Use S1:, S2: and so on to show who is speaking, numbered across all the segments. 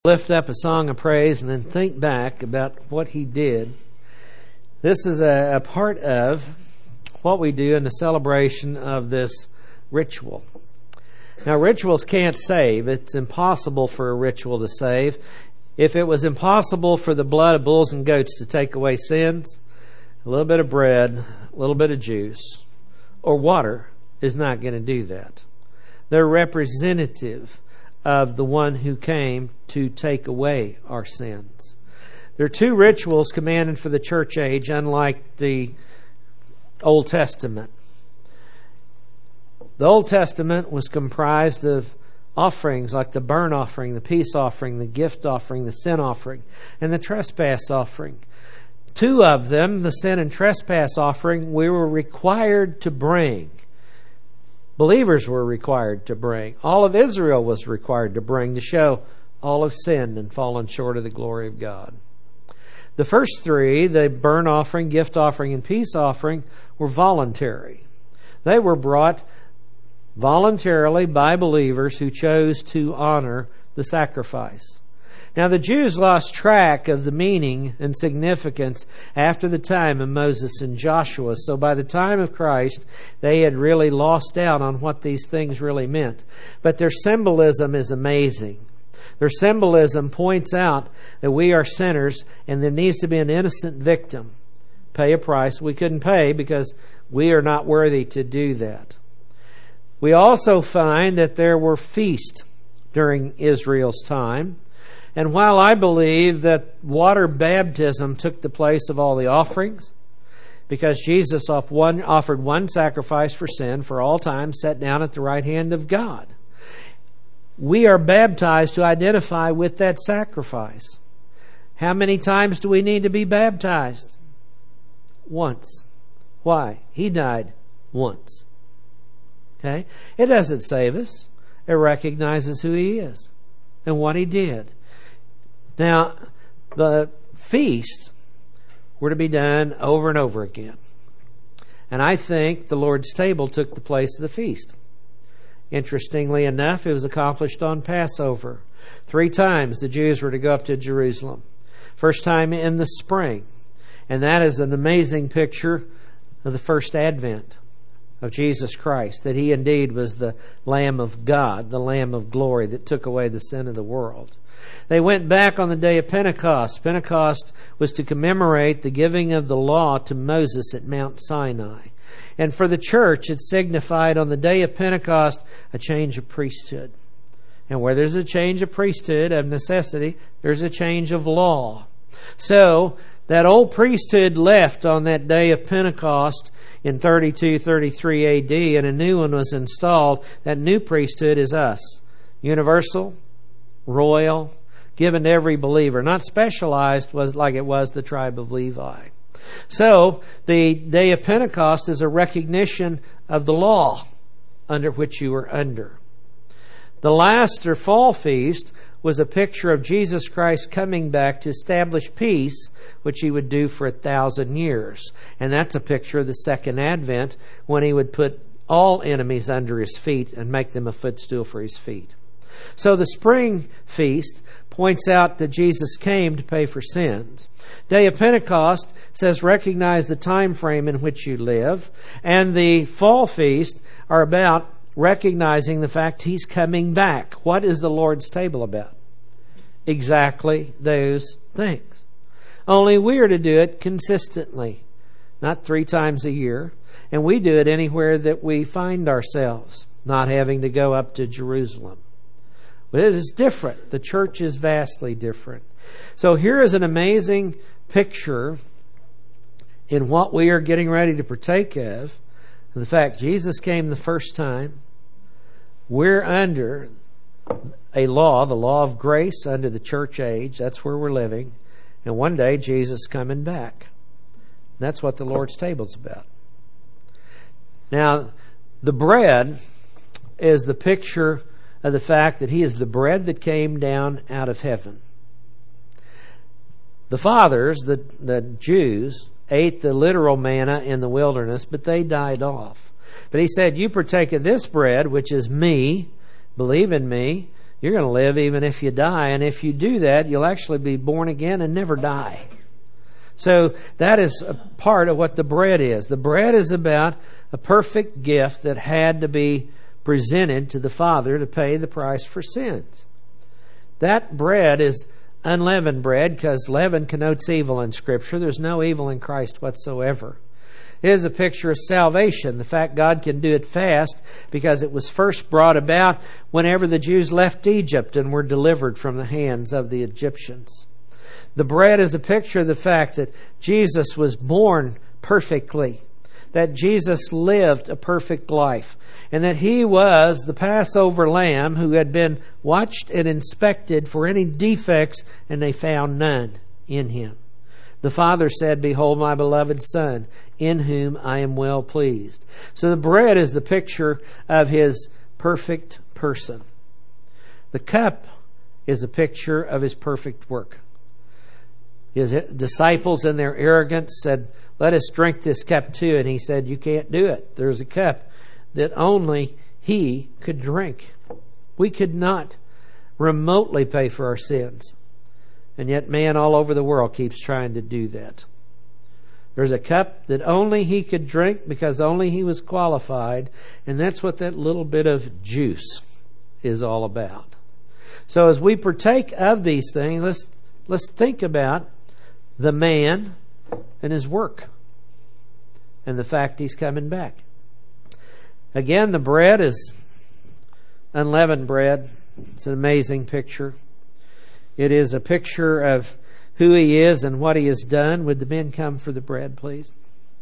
S1: Lift up a song of praise and then think back about what He did. This is a part of what we do in the celebration of this ritual. Now, rituals can't save. It's impossible for a ritual to save. If it was impossible for the blood of bulls and goats to take away sins, a little bit of bread, a little bit of juice, or water is not going to do that. They're representative of the one who came to take away our sins. There are two rituals commanded for the church age, unlike the Old Testament. The Old Testament was comprised of offerings like the burnt offering, the peace offering, the gift offering, the sin offering, and the trespass offering. Two of them, the sin and trespass offering, we were required to bring. Believers were required to bring. All of Israel was required to bring to show all have sinned and fallen short of the glory of God. The first three, the burnt offering, gift offering, and peace offering, were voluntary. They were brought voluntarily by believers who chose to honor the sacrifice. Now, the Jews lost track of the meaning and significance after the time of Moses and Joshua. So by the time of Christ, they had really lost out on what these things really meant. But their symbolism is amazing. Their symbolism points out that we are sinners and there needs to be an innocent victim. Pay a price we couldn't pay because we are not worthy to do that. We also find that there were feasts during Israel's time. And while I believe that water baptism took the place of all the offerings, because Jesus offered one sacrifice for sin for all time, sat down at the right hand of God, we are baptized to identify with that sacrifice. How many times do we need to be baptized? Once. Why? He died once. Okay? It doesn't save us. It recognizes who He is and what He did. Now, the feasts were to be done over and over again. And I think the Lord's table took the place of the feast. Interestingly enough, it was accomplished on Passover. 3 times the Jews were to go up to Jerusalem. First time in the spring. And that is an amazing picture of the first advent of Jesus Christ, that He indeed was the Lamb of God, the Lamb of glory that took away the sin of the world. They went back on the day of Pentecost. Pentecost was to commemorate the giving of the law to Moses at Mount Sinai. And for the church, it signified on the day of Pentecost a change of priesthood. And where there's a change of priesthood, of necessity, there's a change of law. So, that old priesthood left on that day of Pentecost in 32-33 AD, and a new one was installed. That new priesthood is us. Universal, royal, given to every believer, not specialized like it was the tribe of Levi. So, the day of Pentecost is a recognition of the law under which you were under. The last or fall feast was a picture of Jesus Christ coming back to establish peace, which He would do for 1,000 years. And that's a picture of the second advent, when He would put all enemies under His feet and make them a footstool for His feet. So the spring feast points out that Jesus came to pay for sins. Day of Pentecost says recognize the time frame in which you live. And the fall feast are about recognizing the fact He's coming back. What is the Lord's table about? Exactly those things. Only we are to do it consistently, not 3 times a year. And we do it anywhere that we find ourselves, not having to go up to Jerusalem. But it is different. The church is vastly different. So here is an amazing picture in what we are getting ready to partake of. The fact Jesus came the first time. We're under a law, the law of grace under the church age. That's where we're living. And one day Jesus is coming back. That's what the Lord's table is about. Now, the bread is the picture of the fact that He is the bread that came down out of heaven. The fathers, the Jews, ate the literal manna in the wilderness, but they died off. But He said, you partake of this bread, which is me, believe in me, You're going to live even if you die. And if you do that, you'll actually be born again and never die. So that is a part of what the bread is. The bread is about a perfect gift that had to be presented to the Father to pay the price for sins. That bread is unleavened bread because leaven connotes evil in Scripture. There's no evil in Christ whatsoever. It is a picture of salvation. The fact God can do it fast because it was first brought about whenever the Jews left Egypt and were delivered from the hands of the Egyptians. The bread is a picture of the fact that Jesus was born perfectly, that Jesus lived a perfect life, and that He was the Passover lamb who had been watched and inspected for any defects, and they found none in Him. The Father said, "Behold my beloved Son, in whom I am well pleased." So the bread is the picture of His perfect person. The cup is a picture of His perfect work. His disciples in their arrogance said, "Let us drink this cup too." And He said, "You can't do it. There's a cup that only He could drink." We could not remotely pay for our sins. And yet man all over the world keeps trying to do that. There's a cup that only He could drink because only He was qualified. And that's what that little bit of juice is all about. So as we partake of these things, let's think about the man and his work and the fact He's coming back. Again, the bread is unleavened bread. It's an amazing picture. It is a picture of who He is and what He has done. Would the men come for the bread, please?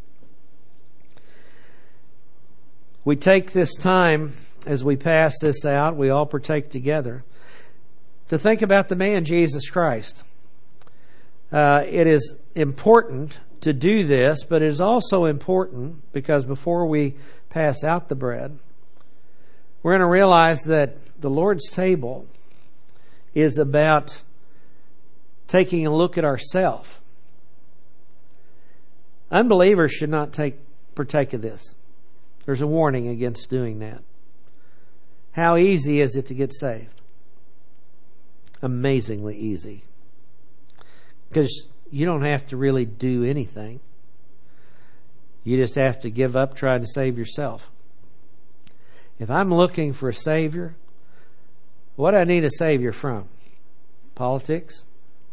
S1: We take this time as we pass this out, we all partake together, to think about the man Jesus Christ. It is important to do this, but it is also important because before we pass out the bread, we're going to realize that the Lord's table is about taking a look at ourselves. Unbelievers should not partake of this. There's a warning against doing that. How easy is it to get saved? Amazingly easy. Because you don't have to really do anything. You just have to give up trying to save yourself. If I'm looking for a Savior, what do I need a Savior from? Politics?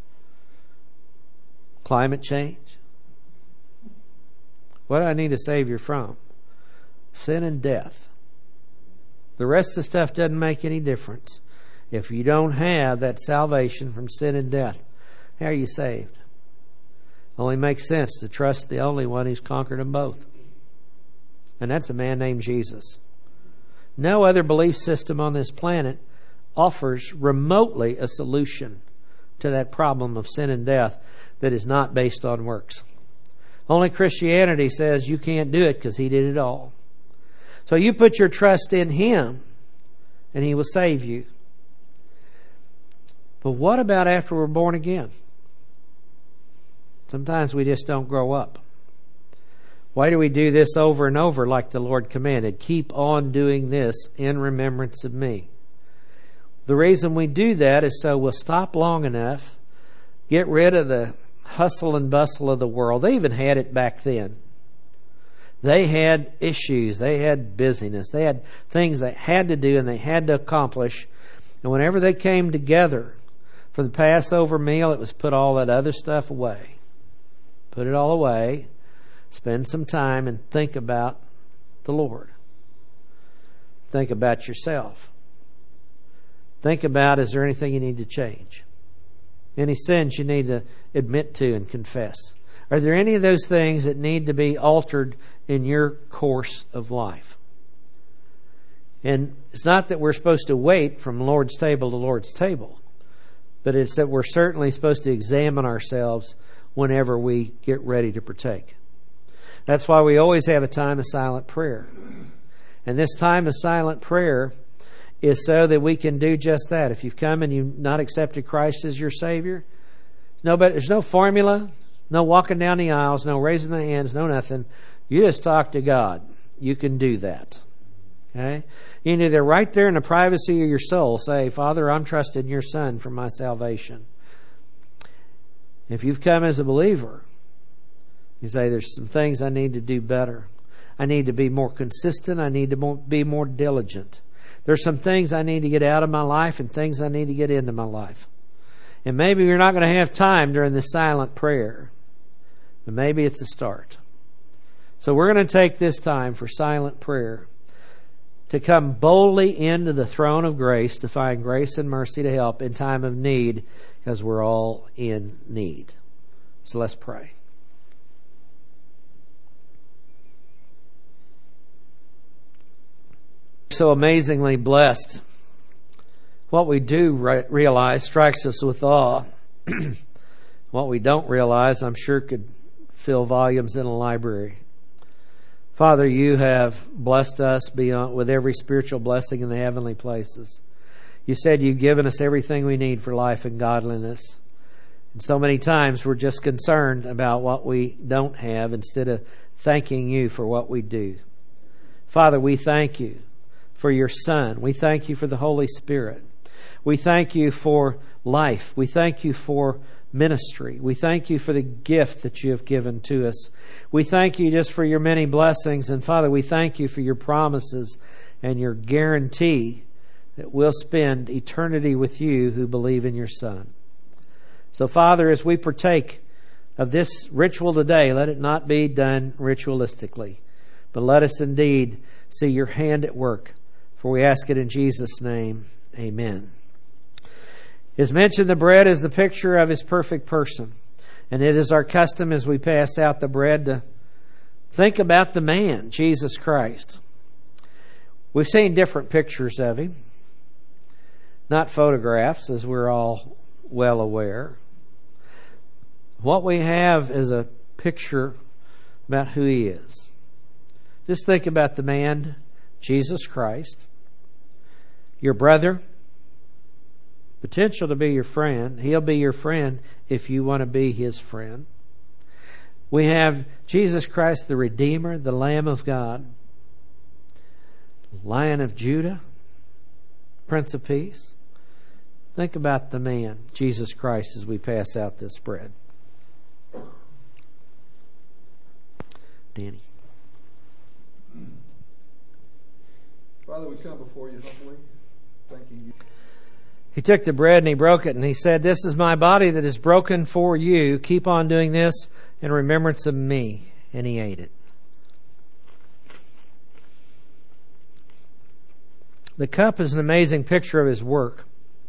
S1: Climate change? What do I need a Savior from? Sin and death. The rest of the stuff doesn't make any difference. If you don't have that salvation from sin and death, how are you saved? It only makes sense to trust the only one who's conquered them both. And that's a man named Jesus. No other belief system on this planet offers remotely a solution to that problem of sin and death that is not based on works. Only Christianity says you can't do it because He did it all. So you put your trust in Him and He will save you. But what about after we're born again? Sometimes we just don't grow up. Why do we do this over and over like the Lord commanded? Keep on doing this in remembrance of me. The reason we do that is so we'll stop long enough, get rid of the hustle and bustle of the world. They even had it back then. They had issues. They had busyness. They had things they had to do and they had to accomplish. And whenever they came together for the Passover meal, it was put all that other stuff away. Put it all away. Spend some time and think about the Lord. Think about yourself. Think about, is there anything you need to change? Any sins you need to admit to and confess? Are there any of those things that need to be altered in your course of life? And it's not that we're supposed to wait from Lord's table to Lord's table, but it's that we're certainly supposed to examine ourselves whenever we get ready to partake. That's why we always have a time of silent prayer. And this time of silent prayer is so that we can do just that. If you've come and you've not accepted Christ as your Savior, there's no formula, no walking down the aisles, no raising the hands, no nothing. You just talk to God. You can do that. Okay? You can either right there in the privacy of your soul say, Father, I'm trusting your Son for my salvation. If you've come as a believer, you say, there's some things I need to do better. I need to be more consistent. I need to be more diligent. There's some things I need to get out of my life and things I need to get into my life. And maybe you're not going to have time during this silent prayer. But maybe it's a start. So we're going to take this time for silent prayer to come boldly into the throne of grace to find grace and mercy to help in time of need, because we're all in need. So let's pray. So amazingly blessed. What we do realize strikes us with awe. What we don't realize, I'm sure, could fill volumes in a library. Father, you have blessed us beyond with every spiritual blessing in the heavenly places. You said you've given us everything we need for life and godliness. And so many times we're just concerned about what we don't have instead of thanking you for what we do. Father, we thank you for your Son. We thank you for the Holy Spirit. We thank you for life. We thank you for ministry. We thank you for the gift that you have given to us. We thank you just for your many blessings. And Father, we thank you for your promises and your guarantee that we'll spend eternity with you who believe in your Son. So Father, as we partake of this ritual today, let it not be done ritualistically, but let us indeed see your hand at work. For we ask it in Jesus' name. Amen. As mentioned, the bread is the picture of his perfect person. And it is our custom as we pass out the bread to think about the man, Jesus Christ. We've seen different pictures of him. Not photographs, as we're all well aware. What we have is a picture about who he is. Just think about the man, Jesus Christ, your brother, potential to be your friend. He'll be your friend if you want to be his friend. We have Jesus Christ, the Redeemer, the Lamb of God, Lion of Judah, Prince of Peace. Think about the man, Jesus Christ, as we pass out this bread. Danny.
S2: Father, we come before you humbly, thanking you.
S1: He took the bread and he broke it and he said, "This is my body that is broken for you. Keep on doing this in remembrance of me." And he ate it. The cup is an amazing picture of his work.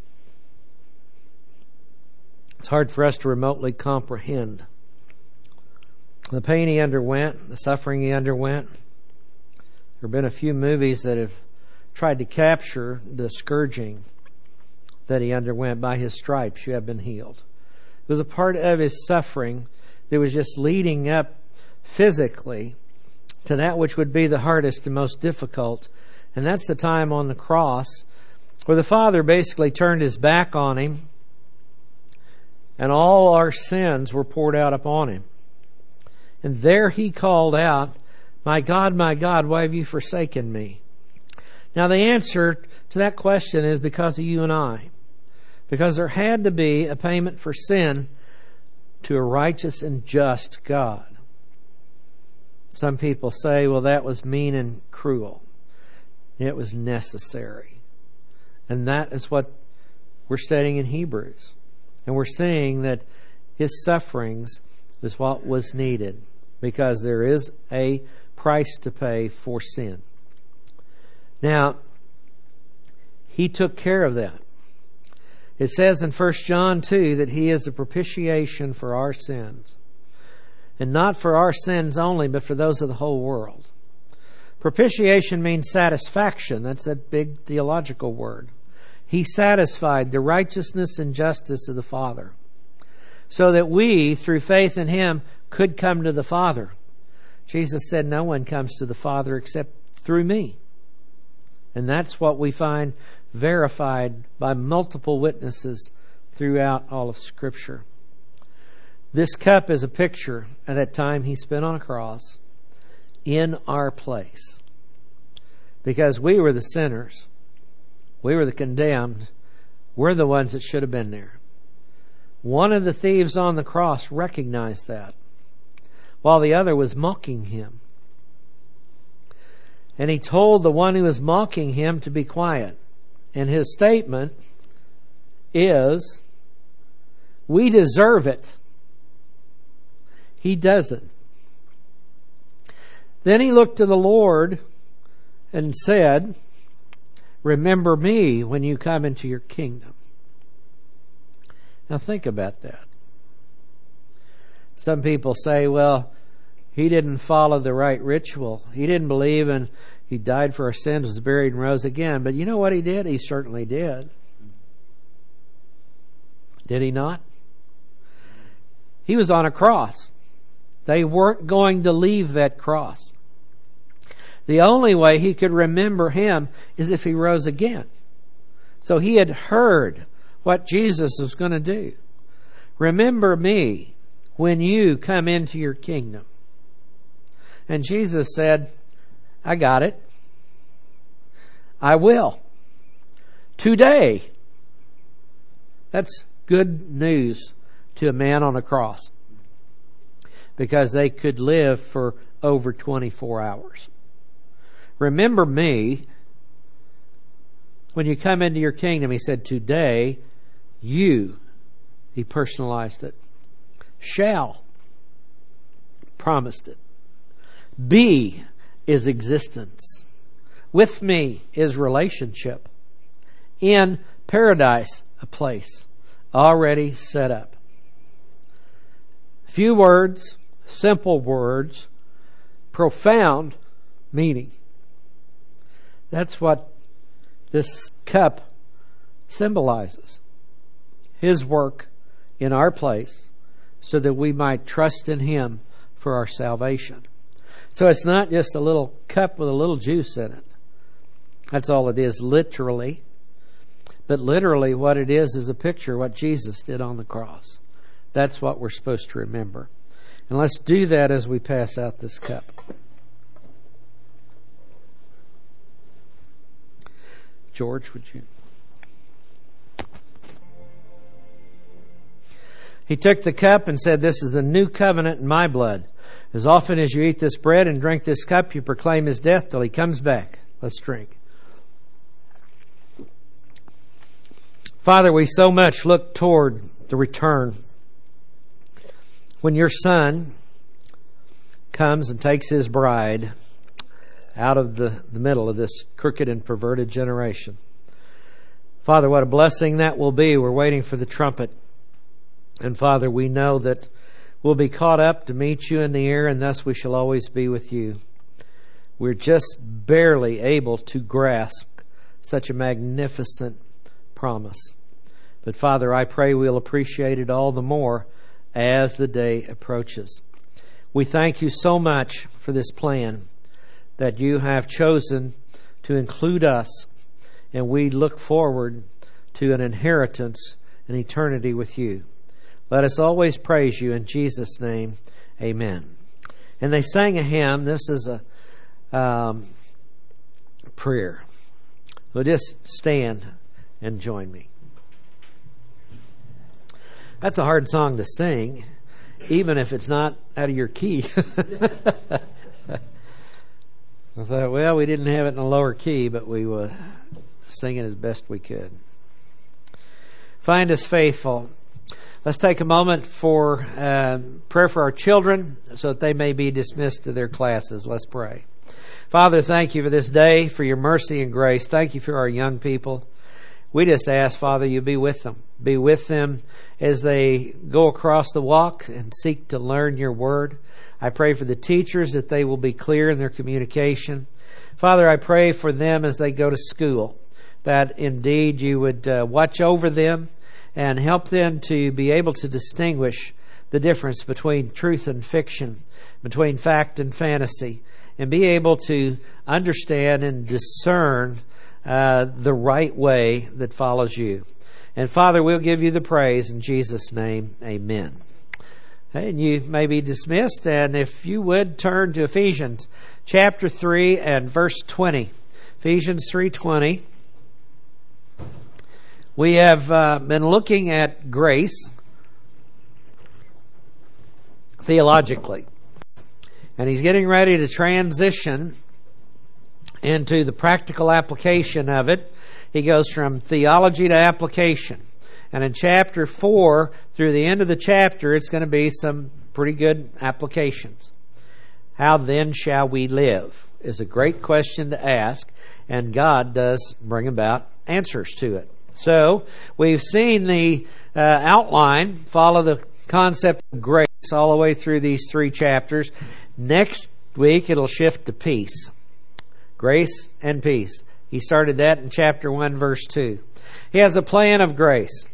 S1: It's hard for us to remotely comprehend the pain he underwent, the suffering he underwent. There have been a few movies that have tried to capture the scourging that he underwent. By his stripes you have been healed. It was a part of his suffering that was just leading up physically to that which would be the hardest and most difficult. And that's the time on the cross where the Father basically turned his back on him and all our sins were poured out upon him. And there he called out, my God, why have you forsaken me?" Now the answer to that question is because of you and I. Because there had to be a payment for sin to a righteous and just God. Some people say, well, that was mean and cruel. It was necessary. And that is what we're studying in Hebrews. And we're seeing that his sufferings is what was needed, because there is a price to pay for sin. Now, he took care of that. It says in 1 John 2 that he is a propitiation for our sins. And not for our sins only, but for those of the whole world. Propitiation means satisfaction. That's a big theological word. He satisfied the righteousness and justice of the Father, so that we, through faith in him, could come to the Father. Jesus said, no one comes to the Father except through me. And that's what we find verified by multiple witnesses throughout all of Scripture. This cup is a picture of that time he spent on a cross in our place. because we were the sinners. We were the condemned. We're the ones that should have been there. One of the thieves on the cross recognized that, while the other was mocking him. And he told the one who was mocking him to be quiet. And his statement is, we deserve it. He doesn't. Then he looked to the Lord and said, remember me when you come into your kingdom. Now think about that. Some people say, well, he didn't follow the right ritual. He didn't believe in he died for our sins, was buried and rose again. But you know what he did? He certainly did. Did he not? He was on a cross. They weren't going to leave that cross. The only way he could remember him is if he rose again. So he had heard what Jesus was going to do. Remember me when you come into your kingdom. And Jesus said, I got it. I will. Today. That's good news to a man on a cross, because they could live for over 24 hours. Remember me when you come into your kingdom. He said, today you, he personalized it, shall, promised it. Be is existence. With me is relationship. In paradise, a place already set up. Few words, simple words, profound meaning. That's what this cup symbolizes. His work in our place so that we might trust in Him for our salvation. So it's not just a little cup with a little juice in it. That's all it is, literally. But literally what it is a picture of what Jesus did on the cross. That's what we're supposed to remember. And let's do that as we pass out this cup. George, would you? He took the cup and said, this is the new covenant in my blood. As often as you eat this bread and drink this cup, you proclaim His death till He comes back. Let's drink. Father, we so much look toward the return when your Son comes and takes His bride out of the middle of this crooked and perverted generation. Father, what a blessing that will be. We're waiting for the trumpet. And Father, we know that we'll be caught up to meet you in the air, and thus we shall always be with you. We're just barely able to grasp such a magnificent promise. But Father, I pray we'll appreciate it all the more as the day approaches. We thank you so much for this plan that you have chosen to include us, and we look forward to an inheritance, an eternity with you. Let us always praise you in Jesus' name. Amen. And they sang a hymn. This is a prayer. So just stand and join me. That's a hard song to sing, even if it's not out of your key. I thought, well, we didn't have it in a lower key, but we were singing as best we could. Find us faithful. Let's take a moment for prayer for our children so that they may be dismissed to their classes. Let's pray. Father, thank you for this day, for your mercy and grace. Thank you for our young people. We just ask, Father, you be with them. Be with them as they go across the walk and seek to learn your word. I pray for the teachers that they will be clear in their communication. Father, I pray for them as they go to school, that indeed you would watch over them and help them to be able to distinguish the difference between truth and fiction, between fact and fantasy, and be able to understand and discern the right way that follows you. And Father, we'll give you the praise in Jesus' name. Amen. And you may be dismissed. And if you would turn to Ephesians chapter 3 and verse 20. Ephesians 3:20. We have been looking at grace theologically. And he's getting ready to transition into the practical application of it. He goes from theology to application. And in chapter 4, through the end of the chapter, it's going to be some pretty good applications. How then shall we live is a great question to ask, and God does bring about answers to it. So, we've seen the outline, follow the concept of grace all the way through these 3 chapters. Next week, it'll shift to peace. Grace and peace. He started that in chapter 1, verse 2. He has a plan of grace.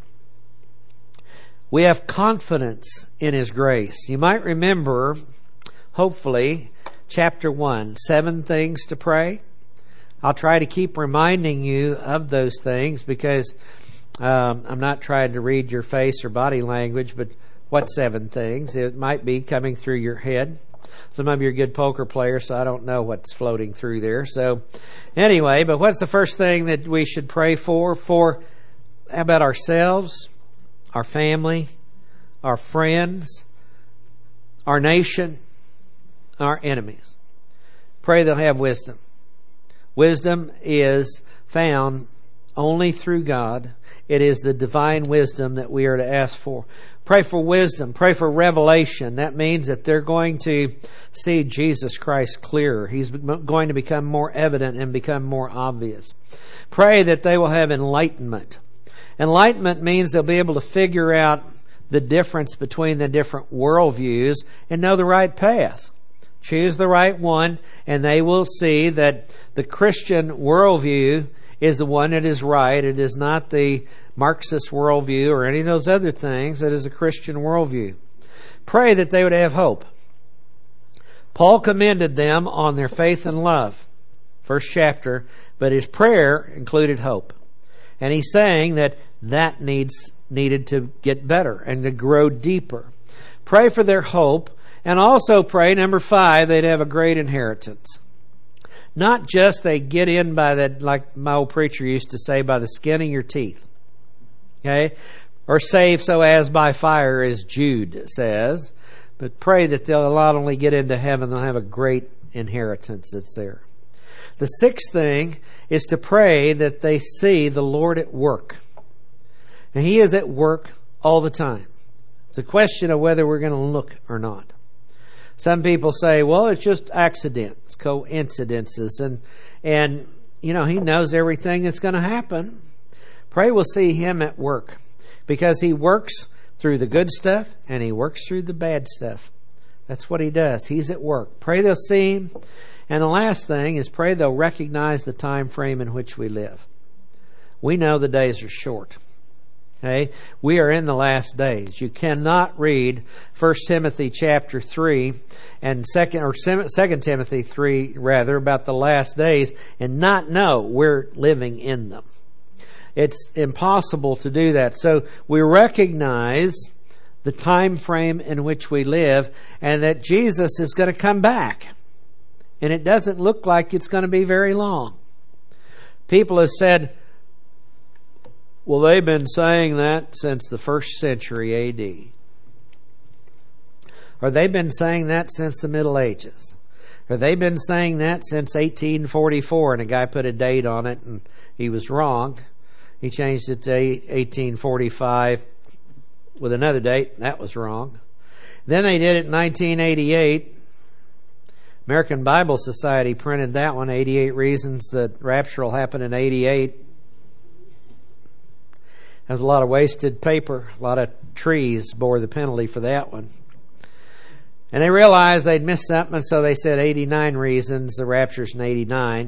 S1: We have confidence in His grace. You might remember, hopefully, chapter 1, 7 things to pray. I'll try to keep reminding you of those things because I'm not trying to read your face or body language, but what 7 things? It might be coming through your head. Some of you are good poker players, so I don't know what's floating through there. So anyway, but what's the first thing that we should pray for? How about ourselves, our family, our friends, our nation, our enemies? Pray they'll have wisdom. Wisdom is found only through God. It is the divine wisdom that we are to ask for. Pray for wisdom. Pray for revelation. That means that they're going to see Jesus Christ clearer. He's going to become more evident and become more obvious. Pray that they will have enlightenment. Enlightenment means they'll be able to figure out the difference between the different worldviews and know the right path. Choose the right one, and they will see that the Christian worldview is the one that is right. It is not the Marxist worldview or any of those other things. It is a Christian worldview. Pray that they would have hope. Paul commended them on their faith and love, first chapter, but his prayer included hope. And he's saying that needed to get better and to grow deeper. Pray for their hope, and also pray, number 5, they'd have a great inheritance. Not just they get in by that, like my old preacher used to say, by the skin of your teeth. Okay? Or saved so as by fire, as Jude says. But pray that they'll not only get into heaven, they'll have a great inheritance that's there. The 6th thing is to pray that they see the Lord at work. And He is at work all the time. It's a question of whether we're going to look or not. Some people say, well, it's just accidents, coincidences, and you know, He knows everything that's going to happen. Pray we'll see Him at work, because He works through the good stuff and He works through the bad stuff. That's what He does. He's at work. Pray they'll see Him. And the last thing is pray they'll recognize the time frame in which we live. We know the days are short. Okay? We are in the last days. You cannot read 1 Timothy chapter 3 and 2 Timothy 3 rather about the last days and not know we're living in them. It's impossible to do that. So we recognize the time frame in which we live and that Jesus is going to come back. And it doesn't look like it's going to be very long. People have said, well, they've been saying that since the 1st century A.D. Or they've been saying that since the Middle Ages. Or they've been saying that since 1844, and a guy put a date on it and he was wrong. He changed it to 1845 with another date. That was wrong. Then they did it in 1988. American Bible Society printed that one, 88 Reasons That Rapture Will Happen in 88. There's a lot of wasted paper. A lot of trees bore the penalty for that one. And they realized they'd missed something, so they said 89 reasons the rapture's in 89.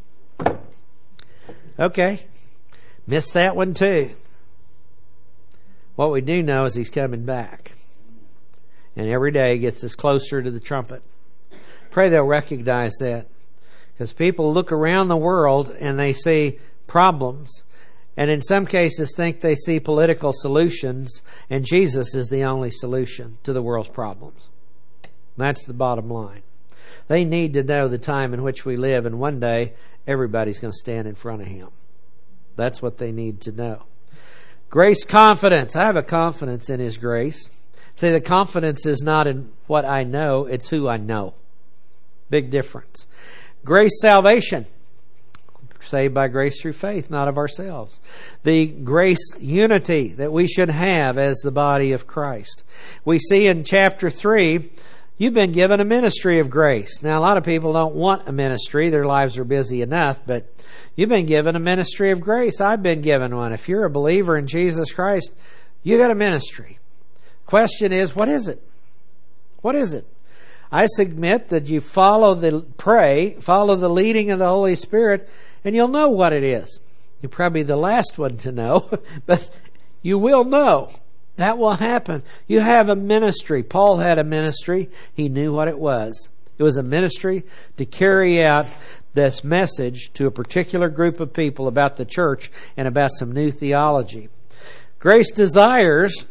S1: Okay. Missed that one too. What we do know is He's coming back. And every day gets us closer to the trumpet. Pray they'll recognize that. Because people look around the world and they see problems. And in some cases think they see political solutions. And Jesus is the only solution to the world's problems. That's the bottom line. They need to know the time in which we live. And one day everybody's going to stand in front of Him. That's what they need to know. Grace confidence. I have a confidence in His grace. See, the confidence is not in what I know, it's who I know. Big difference. Grace salvation. Saved by grace through faith, not of ourselves. The grace unity that we should have as the body of Christ. We see in chapter 3, you've been given a ministry of grace. Now, a lot of people don't want a ministry. Their lives are busy enough, but you've been given a ministry of grace. I've been given one. If you're a believer in Jesus Christ, you got a ministry. Question is, what is it? What is it? I submit that you follow the leading of the Holy Spirit, and you'll know what it is. You're probably the last one to know, but you will know. That will happen. You have a ministry. Paul had a ministry. He knew what it was. It was a ministry to carry out this message to a particular group of people about the church and about some new theology. Grace desires.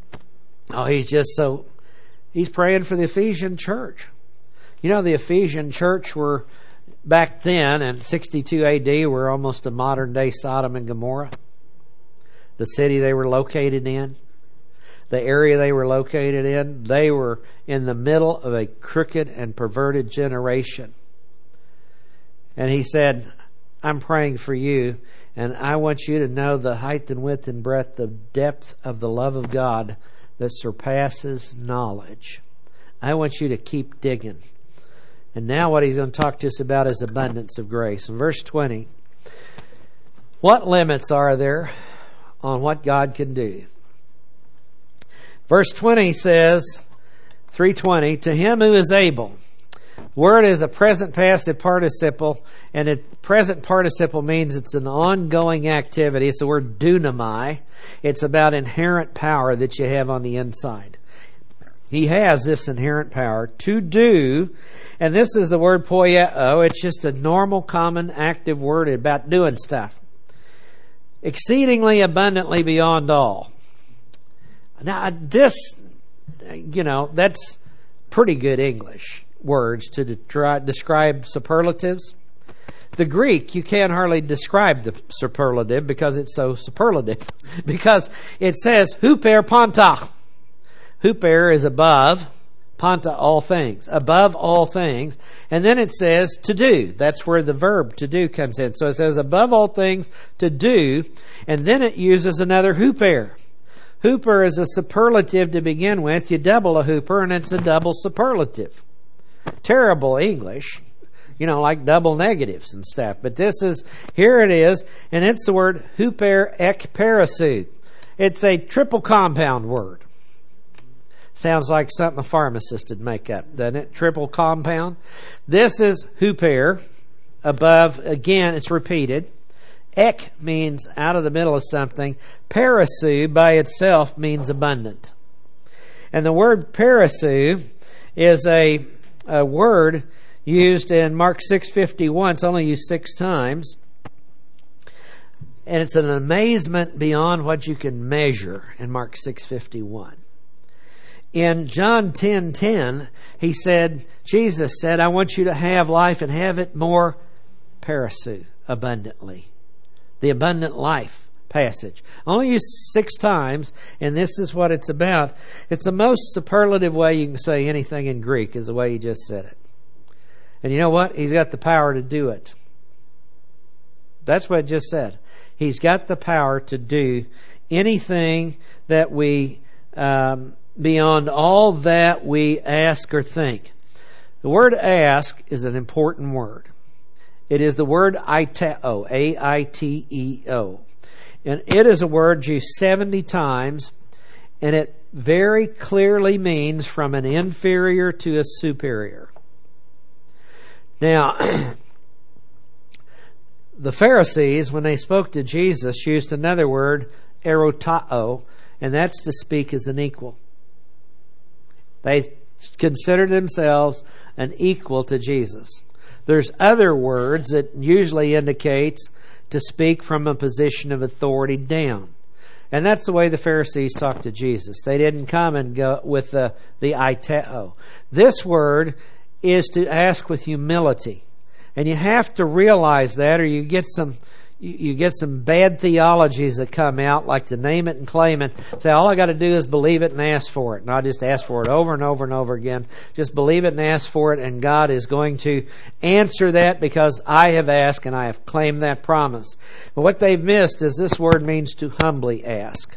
S1: He's praying for the Ephesian church. You know, the Ephesian church were back then in 62 AD were almost a modern day Sodom and Gomorrah. The city they were located in, the area they were located in, they were in the middle of a crooked and perverted generation. And he said, I'm praying for you, and I want you to know the height and width and breadth, the depth of the love of God that surpasses knowledge. I want you to keep digging. And now what he's going to talk to us about is abundance of grace. In verse 20, what limits are there on what God can do? Verse 20 says, 3:20, to Him who is able. Word is a present passive participle, and a present participle means it's an ongoing activity. It's the word dunamai. It's about inherent power that you have on the inside. He has this inherent power to do, and this is the word poieo. It's just a normal, common, active word about doing stuff. Exceedingly abundantly beyond all. Now, this, that's pretty good English words to describe superlatives. The Greek, you can't hardly describe the superlative because it's so superlative. Because it says, huper panta. Huper is above, panta all things, above all things. And then it says to do. That's where the verb to do comes in. So it says above all things to do. And then it uses another huper. Huper is a superlative to begin with. You double a huper and it's a double superlative. Terrible English, like double negatives and stuff. But here it is, and it's the word huper ek parasou. It's a triple compound word. Sounds like something a pharmacist would make up, doesn't it? Triple compound. This is huper, above, again, it's repeated. Ek means out of the middle of something. Parasou by itself means abundant. And the word parasou is a word used in Mark 6:51. It's only used 6 times. And it's an amazement beyond what you can measure in Mark 6:51. In John 10:10, Jesus said, I want you to have life and have it more parasou, abundantly. The abundant life passage. Only used 6 times, and this is what it's about. It's the most superlative way you can say anything in Greek, is the way he just said it. And you know what? He's got the power to do it. That's what it just said. He's got the power to do anything that we, beyond all that we ask or think. The word ask is an important word. It is the word aiteo, A-I-T-E-O. And it is a word used 70 times, and it very clearly means from an inferior to a superior. Now, the Pharisees, when they spoke to Jesus, used another word, erotao, and that's to speak as an equal. They considered themselves an equal to Jesus. There's other words that usually indicates to speak from a position of authority down. And that's the way the Pharisees talked to Jesus. They didn't come and go with the aiteo. This word is to ask with humility. And you have to realize that, or you get some bad theologies that come out, like to name it and claim it. Say, all I got to do is believe it and ask for it. And I just ask for it over and over and over again. Just believe it and ask for it, and God is going to answer that because I have asked and I have claimed that promise. But what they've missed is this word means to humbly ask.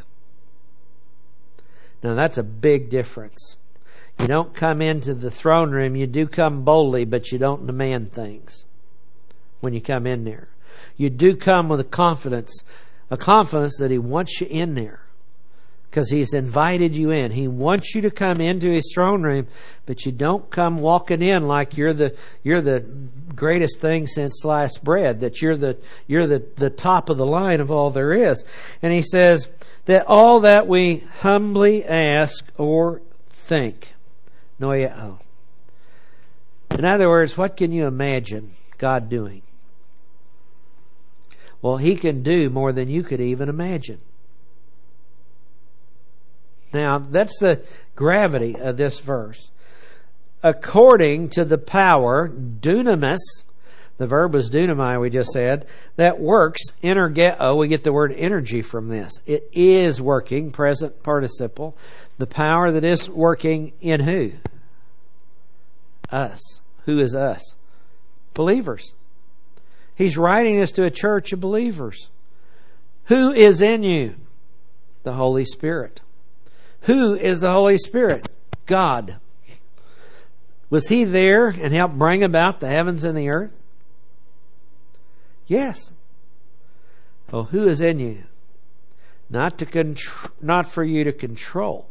S1: Now that's a big difference. You don't come into the throne room. You do come boldly, but you don't demand things when you come in there. You do come with a confidence that He wants you in there because He's invited you in. He wants you to come into His throne room, but you don't come walking in like you're the greatest thing since sliced bread, that you're the top of the line of all there is. And He says that all that we humbly ask or think. Noia. In other words, what can you imagine God doing? Well, He can do more than you could even imagine. Now, that's the gravity of this verse. According to the power, dunamis, the verb was dunamai, we just said, that works, energeo, we get the word energy from this. It is working, present participle. The power that is working in who? Us. Who is us? Believers. He's writing this to a church of believers. Who is in you? The Holy Spirit. Who is the Holy Spirit? God. Was He there and helped bring about the heavens and the earth? Yes. Well, who is in you? Not for you to control.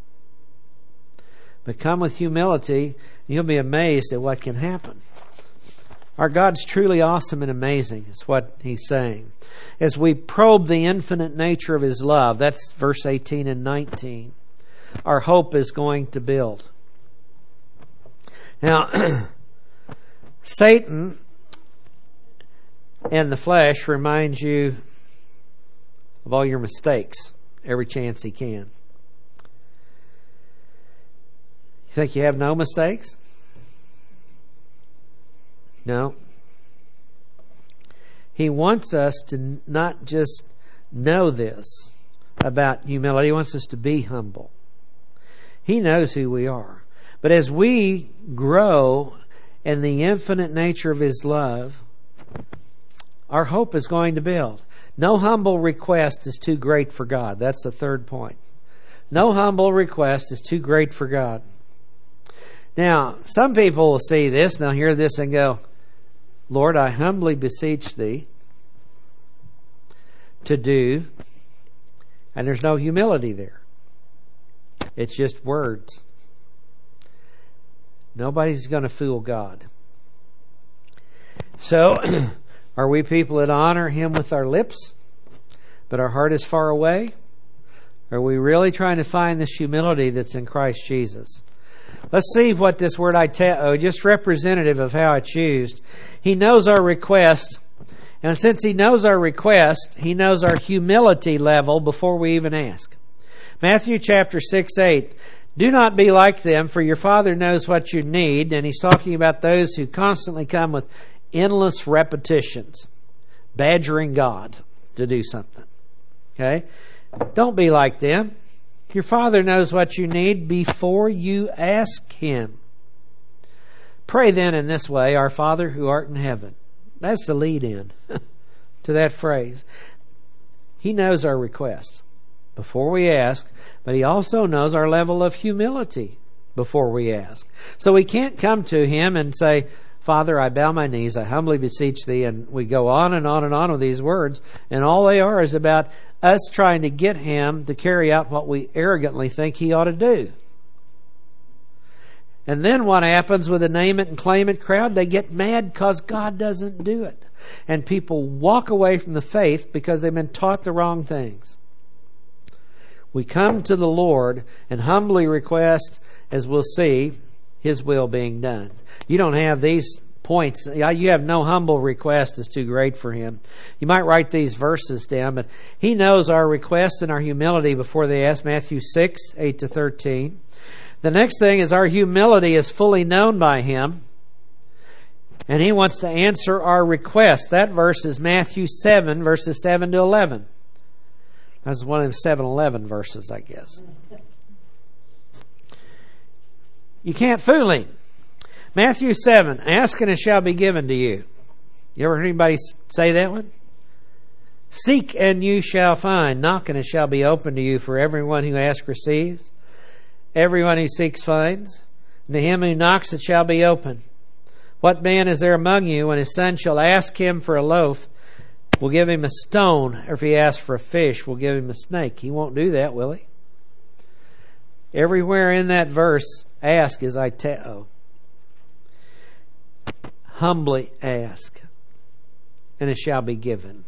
S1: But come with humility, and you'll be amazed at what can happen. Our God's truly awesome and amazing, is what He's saying. As we probe the infinite nature of His love, that's verse 18 and 19, our hope is going to build. Now, Satan and the flesh reminds you of all your mistakes every chance he can. You think you have no mistakes? No. He wants us to not just know this about humility. He wants us to be humble. He knows who we are. But as we grow in the infinite nature of His love, our hope is going to build. No humble request is too great for God. That's the third point. No humble request is too great for God. Now, some people will see this and they'll hear this and go, Lord, I humbly beseech Thee to do, and there's no humility there. It's just words. Nobody's going to fool God. So, are we people that honor Him with our lips, but our heart is far away? Are we really trying to find this humility that's in Christ Jesus? Let's see what this word aiteo, just representative of how it's used. He knows our request, and since He knows our request, He knows our humility level before we even ask. Matthew chapter 6:8. Do not be like them, for your Father knows what you need. And He's talking about those who constantly come with endless repetitions, badgering God to do something. Okay? Don't be like them. Your Father knows what you need before you ask Him. Pray then in this way, Our Father who art in heaven. That's the lead in to that phrase. He knows our request before we ask, but He also knows our level of humility before we ask. So we can't come to Him and say, Father, I bow my knees, I humbly beseech Thee, and we go on and on and on with these words, and all they are is about us trying to get Him to carry out what we arrogantly think He ought to do. And then what happens with the name it and claim it crowd? They get mad because God doesn't do it. And people walk away from the faith because they've been taught the wrong things. We come to the Lord and humbly request, as we'll see, His will being done. You don't have these points. You have no humble request is too great for Him. You might write these verses down, but He knows our requests and our humility before they ask. Matthew 6:8-13. The next thing is our humility is fully known by Him. And He wants to answer our request. That verse is Matthew 7, verses 7 to 11. That's one of them 7-11 verses, I guess. You can't fool Him. Matthew 7, ask and it shall be given to you. You ever heard anybody say that one? Seek and you shall find. Knock and it shall be opened to you. For everyone who asks receives. Everyone who seeks finds. And to him who knocks it shall be opened. What man is there among you when his son shall ask him for a loaf, will give him a stone? Or if he asks for a fish, will give him a snake? He won't do that, will he? Everywhere in that verse, ask is aiteo. Humbly ask, and it shall be given.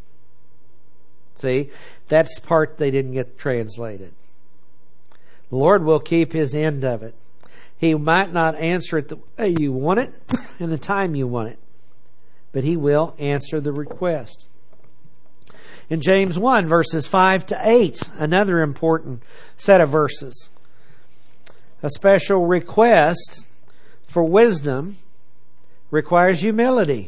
S1: See, that's the part they didn't get translated. The Lord will keep His end of it. He might not answer it the way you want it and the time you want it, but He will answer the request. In James 1, verses 5 to 8, another important set of verses. A special request for wisdom requires humility.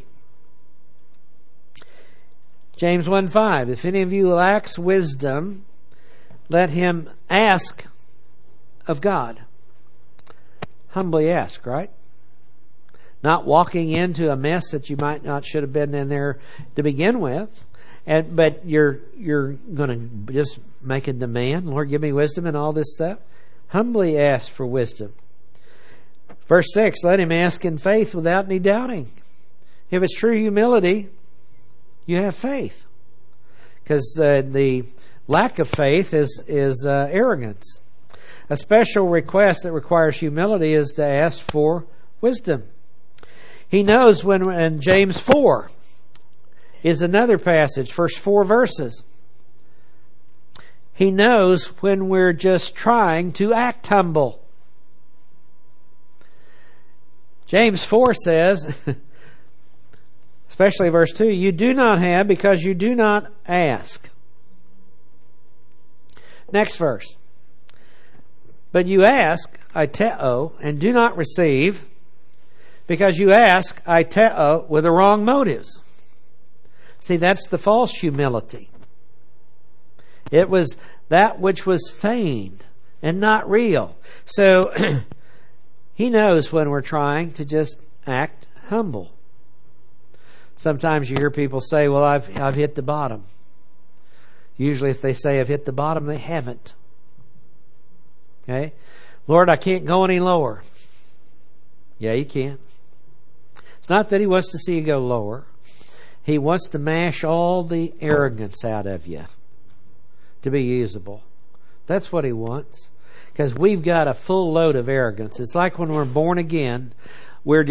S1: James 1:5, if any of you lacks wisdom, let him ask of God. Humbly ask, right? Not walking into a mess that you might not should have been in there to begin with, but you're going to just make a demand. Lord, give me wisdom and all this stuff. Humbly ask for wisdom. Verse 6, let him ask in faith without any doubting. If it's true humility, you have faith. Because the lack of faith is arrogance. A special request that requires humility is to ask for wisdom. He knows when, in James 4 is another passage, first 4 verses. He knows when we're just trying to act humble. James 4 says, especially verse 2, you do not have because you do not ask. Next verse. But you ask, aiteo, and do not receive, because you ask, aiteo, with the wrong motives. See, that's the false humility. It was that which was feigned and not real. So, He knows when we're trying to just act humble. Sometimes you hear people say, well, I've hit the bottom. Usually if they say I've hit the bottom, they haven't. Okay? Lord, I can't go any lower. Yeah, you can. It's not that He wants to see you go lower. He wants to mash all the arrogance out of you to be usable. That's what He wants. Because we've got a full load of arrogance. It's like when we're born again, we're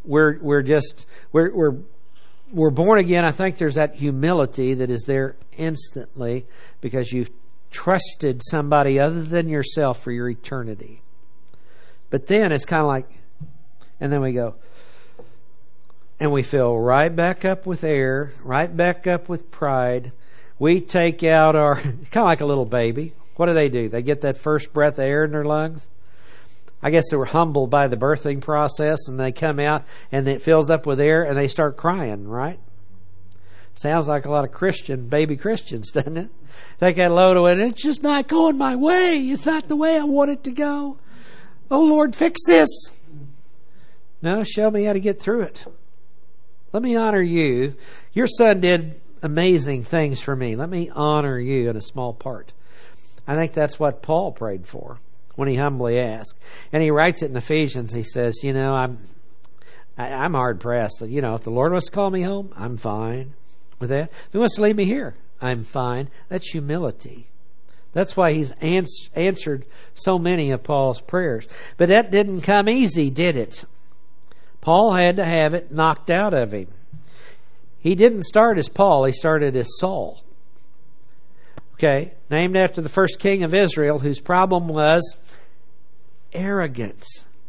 S1: born again. I think there's that humility that is there instantly because you've trusted somebody other than yourself for your eternity. But then it's kind of like, and then we go, and we fill right back up with air, right back up with pride. We take out our, kind of like a little baby. What do? They get that first breath of air in their lungs. I guess they were humbled by the birthing process, and they come out and it fills up with air and they start crying, right? Sounds like a lot of baby Christians, doesn't it? Take that load away and it's just not going my way. It's not the way I want it to go. Oh Lord, fix this. No, show me how to get through it. Let me honor you. Your son did amazing things for me. Let me honor you in a small part. I think that's what Paul prayed for when he humbly asked. And he writes it in Ephesians. He says, I'm hard pressed. If the Lord wants to call me home, I'm fine with that. If He wants to leave me here, I'm fine. That's humility. That's why He's answered so many of Paul's prayers. But that didn't come easy, did it? Paul had to have it knocked out of him. He didn't start as Paul. He started as Saul. Okay, named after the first king of Israel, whose problem was arrogance.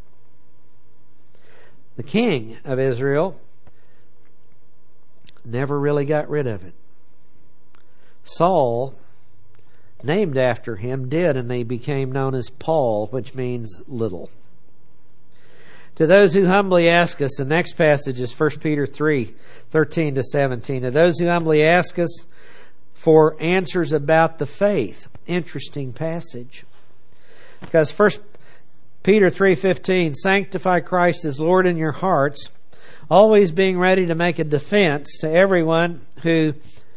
S1: The king of Israel never really got rid of it. Saul, named after him, did, and they became known as Paul, which means little. To those who humbly ask us, the next passage is 1 Peter 3, 13 to 17. To those who humbly ask us for answers about the faith. Interesting passage. Because 1 Peter 3:15, sanctify Christ as Lord in your hearts, always being ready to make a defense to everyone who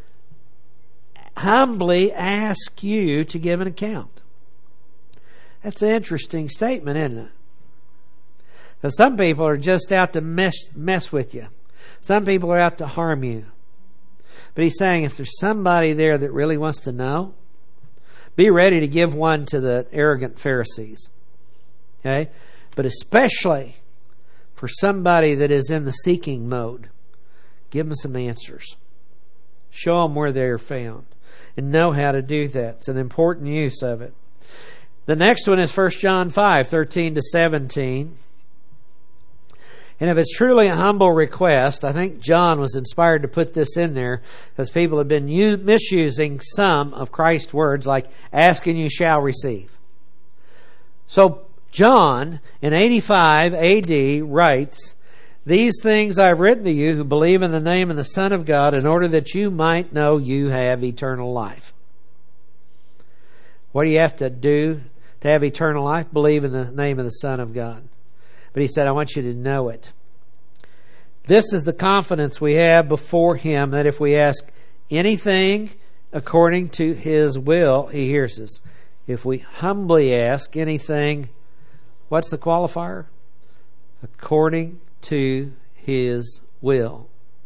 S1: humbly asks you to give an account. That's an interesting statement, isn't it? Because some people are just out to mess with you. Some people are out to harm you. But he's saying if there's somebody there that really wants to know, be ready to give one to the arrogant Pharisees. Okay? But especially for somebody that is in the seeking mode, give them some answers. Show them where they're found. And know how to do that. It's an important use of it. The next one is 1 John 5, 13 to 17. And if it's truly a humble request, I think John was inspired to put this in there because people have been misusing some of Christ's words like, ask and you shall receive. So John, in 85 AD, writes, these things I've written to you who believe in the name of the Son of God in order that you might know you have eternal life. What do you have to do to have eternal life? Believe in the name of the Son of God. But he said, I want you to know it. This is the confidence we have before Him that if we ask anything according to His will, He hears us. If we humbly ask anything, what's the qualifier? According to His will.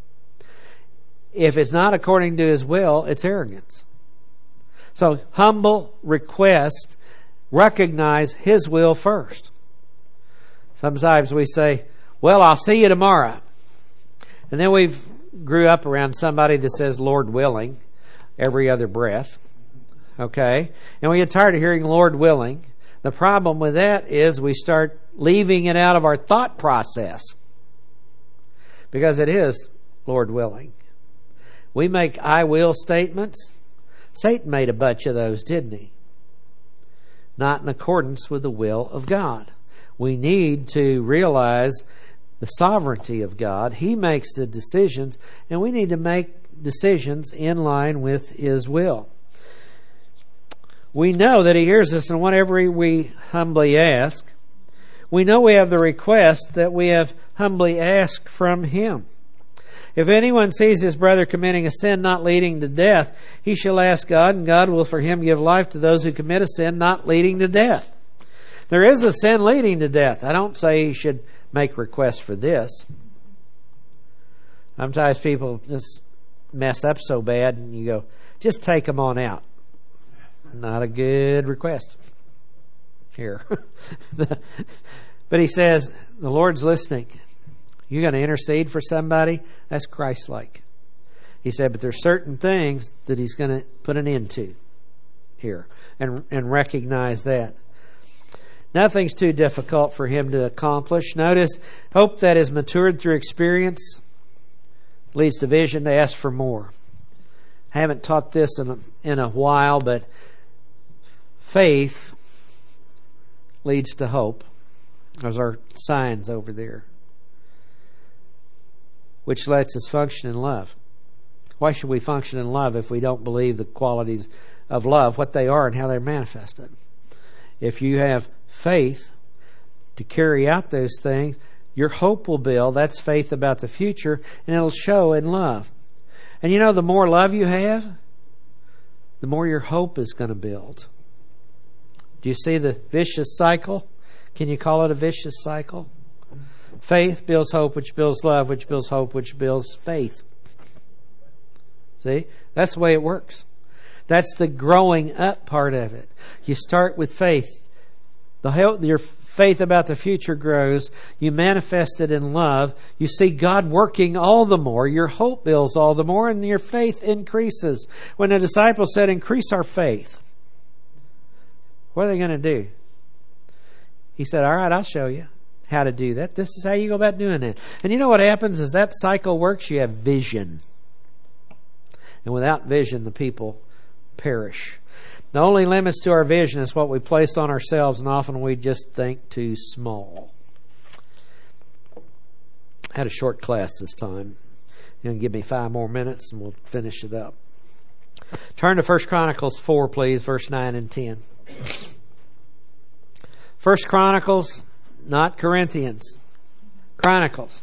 S1: If it's not according to His will, it's arrogance. So humble request, recognize His will first. Sometimes we say, well, I'll see you tomorrow. And then we've grew up around somebody that says, Lord willing, every other breath. Okay? And we get tired of hearing Lord willing. The problem with that is we start leaving it out of our thought process. Because it is Lord willing. We make I will statements. Satan made a bunch of those, didn't he? Not in accordance with the will of God. We need to realize the sovereignty of God. He makes the decisions, and we need to make decisions in line with His will. We know that He hears us in whatever we humbly ask. We know we have the request that we have humbly asked from Him. If anyone sees his brother committing a sin not leading to death, he shall ask God, and God will for him give life to those who commit a sin not leading to death. There is a sin leading to death. I don't say you should make requests for this. Sometimes people just mess up so bad and you go, just take them on out. Not a good request here. But he says, the Lord's listening. You're going to intercede for somebody? That's Christ-like. He said, but there's certain things that He's going to put an end to here and recognize that. Nothing's too difficult for Him to accomplish. Notice, hope that is matured through experience leads to vision to ask for more. I haven't taught this in a while, but faith leads to hope. Those are signs over there. Which lets us function in love. Why should we function in love if we don't believe the qualities of love, what they are and how they're manifested? If you have faith to carry out those things, your hope will build. That's faith about the future, and it'll show in love. And you know, the more love you have, the more your hope is going to build. Do you see the vicious cycle? Can you call it a vicious cycle? Faith builds hope, which builds love, which builds hope, which builds faith. See? That's the way it works. That's the growing up part of it. You start with faith. Your faith about the future grows. You manifest it in love. You see God working all the more. Your hope builds all the more, and your faith increases. When the disciples said, increase our faith, what are they going to do? He said, all right, I'll show you how to do that. This is how you go about doing it. And you know what happens is that cycle works. You have vision. And without vision, the people perish. The only limits to our vision is what we place on ourselves, and often we just think too small. I had a short class this time. You can give me 5 more minutes and we'll finish it up. Turn to 1 Chronicles 4, please, verse 9 and 10. 1 Chronicles, not Corinthians. Chronicles.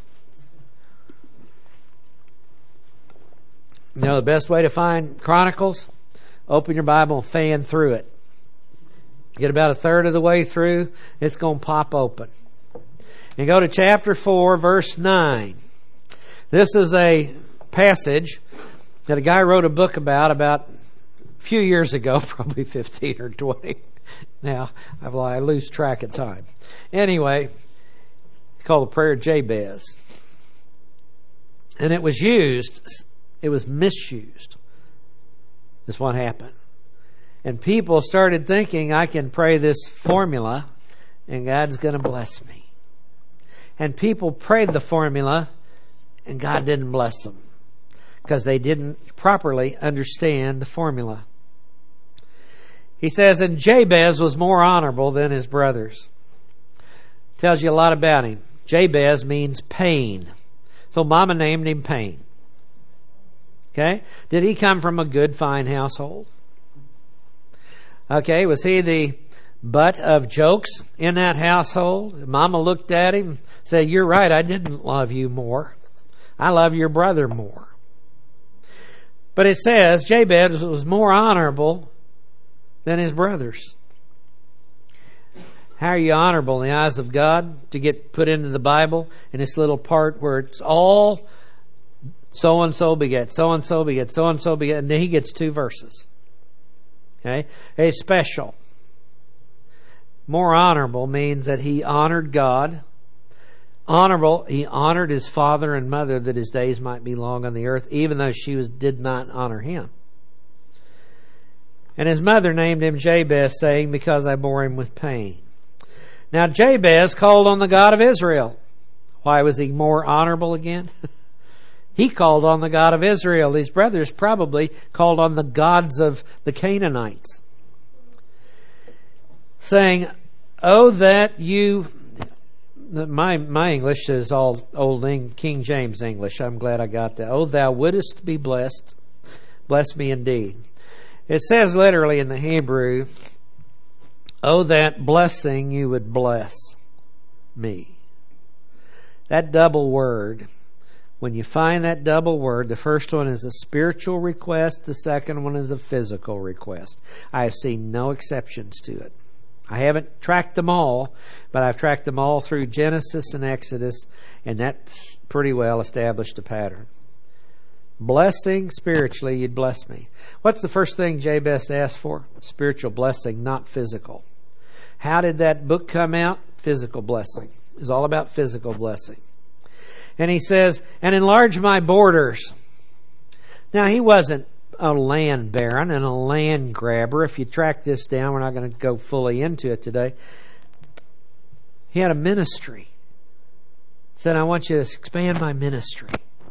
S1: You know the best way to find Chronicles? Open your Bible and fan through it. Get about a third of the way through, it's going to pop open. And go to chapter 4, verse 9. This is a passage that a guy wrote a book about a few years ago, probably 15 or 20. Now, I lose track of time. Anyway, it's called the Prayer of Jabez. And it was misused, is what happened. And people started thinking, I can pray this formula and God's going to bless me. And people prayed the formula and God didn't bless them because they didn't properly understand the formula. He says, and Jabez was more honorable than his brothers. Tells you a lot about him. Jabez means pain. So Mama named him Pain. Okay? Did he come from a good, fine household? Okay, was he the butt of jokes in that household? Mama looked at him and said, you're right, I didn't love you more. I love your brother more. But it says Jabez was more honorable than his brothers. How are you honorable in the eyes of God? To get put into the Bible in this little part where it's all so-and-so beget, so-and-so beget, so-and-so beget, and then he gets 2 verses. Okay? A special. More honorable means that he honored God. Honorable, he honored his father and mother that his days might be long on the earth, even though did not honor him. And his mother named him Jabez, saying, because I bore him with pain. Now Jabez called on the God of Israel. Why was he more honorable again? He called on the God of Israel. His brothers probably called on the gods of the Canaanites. Saying, oh, that you... My English is all old King James English. I'm glad I got that. Oh, thou wouldest be blessed. Bless me indeed. It says literally in the Hebrew, oh, that blessing you would bless me. That double word, when you find that double word, the first one is a spiritual request, the second one is a physical request. I have seen no exceptions to it. I haven't tracked them all, but I've tracked them all through Genesis and Exodus, and that's pretty well established a pattern. Blessing spiritually, you'd bless me. What's the first thing Jabez asked for? Spiritual blessing, not physical. How did that book come out? Physical blessing. It's all about physical blessing. And he says, and enlarge my borders. Now, he wasn't a land baron and a land grabber. If you track this down, we're not going to go fully into it today. He had a ministry. He said, I want you to expand my ministry.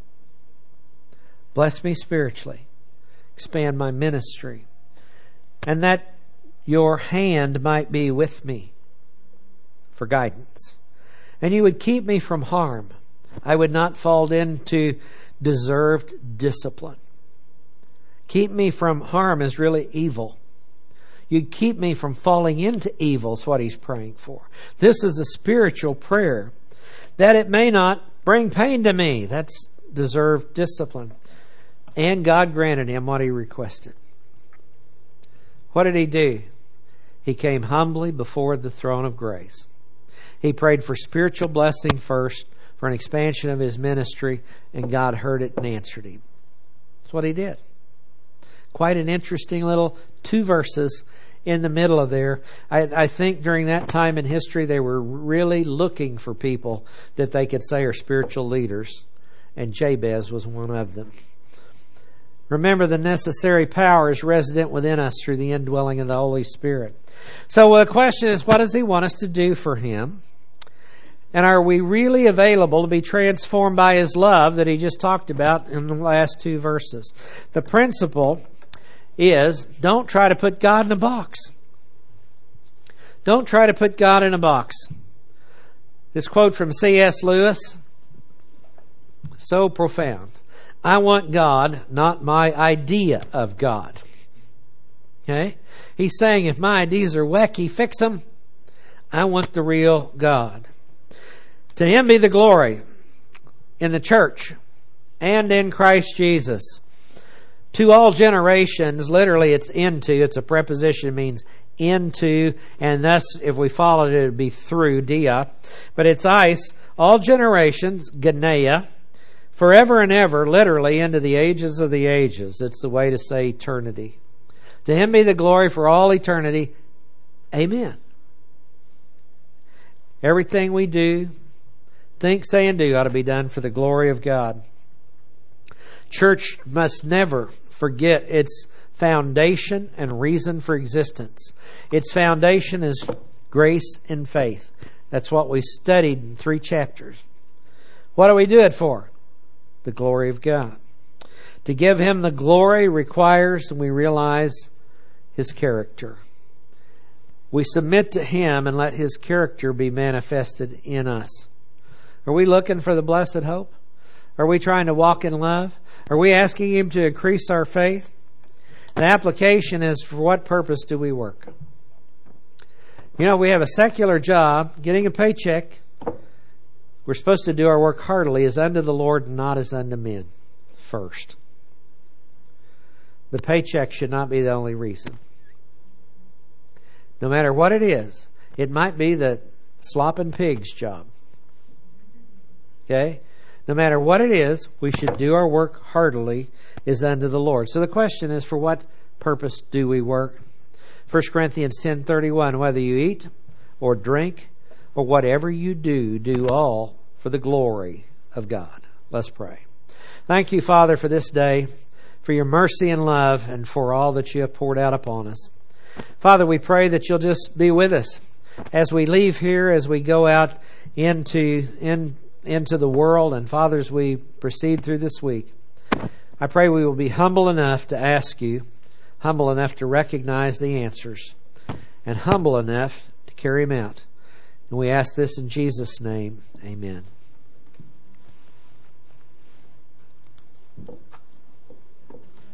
S1: Bless me spiritually. Expand my ministry. And that your hand might be with me for guidance. And you would keep me from harm. I would not fall into deserved discipline. Keep me from harm is really evil. You'd keep me from falling into evil is what he's praying for. This is a spiritual prayer. That it may not bring pain to me. That's deserved discipline. And God granted him what he requested. What did he do? He came humbly before the throne of grace. He prayed for spiritual blessing first, for an expansion of his ministry, and God heard it and answered him. That's what he did. Quite an interesting little 2 verses in the middle of there. I think during that time in history, they were really looking for people that they could say are spiritual leaders, and Jabez was one of them. Remember, the necessary power is resident within us through the indwelling of the Holy Spirit. So the question is, what does he want us to do for him? And are we really available to be transformed by his love that he just talked about in the last 2 verses? The principle is, don't try to put God in a box. Don't try to put God in a box. This quote from C.S. Lewis, So profound. I want God, not my idea of God. Okay? He's saying if my ideas are wacky, fix them. I want the real God. To Him be the glory in the church and in Christ Jesus. To all generations, literally it's into, it's a preposition, it means into, and thus if we followed it would be through, dia. But it's ice, all generations, Genea, forever and ever, literally into the ages of the ages. It's the way to say eternity. To Him be the glory for all eternity. Amen. Everything we do, think, say, and do ought to be done for the glory of God. Church must never forget its foundation and reason for existence. Its foundation is grace and faith. That's what we studied in 3 chapters. What do we do it for? The glory of God. To give Him the glory requires, and we realize, His character. We submit to Him and let His character be manifested in us. Are we looking for the blessed hope? Are we trying to walk in love? Are we asking Him to increase our faith? The application is, for what purpose do we work? You know, we have a secular job, getting a paycheck. We're supposed to do our work heartily as unto the Lord and not as unto men first. The paycheck should not be the only reason. No matter what it is, it might be the slopping pig's job. Okay? No matter what it is, we should do our work heartily as unto the Lord. So the question is, for what purpose do we work? 1 Corinthians 10:31, whether you eat or drink or whatever you do, do all for the glory of God. Let's pray. Thank you, Father, for this day, for your mercy and love, and for all that you have poured out upon us. Father, we pray that you'll just be with us as we leave here, as we go out into the world, and Father, as we proceed through this week. I pray we will be humble enough to ask you, humble enough to recognize the answers, and humble enough to carry them out. And we ask this in Jesus' name. Amen.